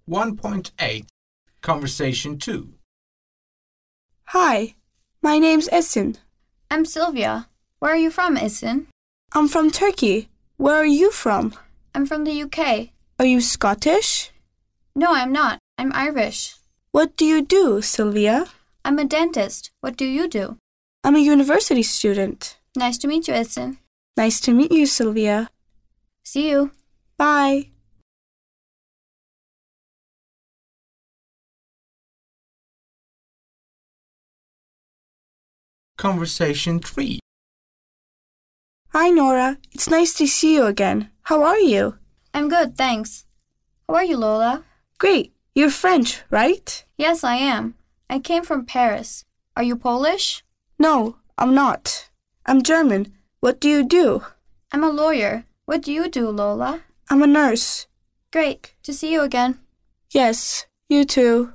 1.8 Conversation 2. Hi, my name's Esin. I'm Sylvia. Where are you from, Esin? I'm from Turkey. Where are you from? I'm from the UK. Are you Scottish? No, I'm not. I'm Irish. What do you do, Sylvia? I'm a dentist. What do you do? I'm a university student. Nice to meet you, Esin. Nice to meet you, Sylvia. See you. Bye. Conversation 3. Hi, Nora. It's nice to see you again. How are you? I'm good, thanks. How are you, Lola? Great. You're French, right? Yes, I am. I came from Paris. Are you Polish? No, I'm not. I'm German. What do you do? I'm a lawyer. What do you do, Lola? I'm a nurse. Great to see you again. Yes, you too.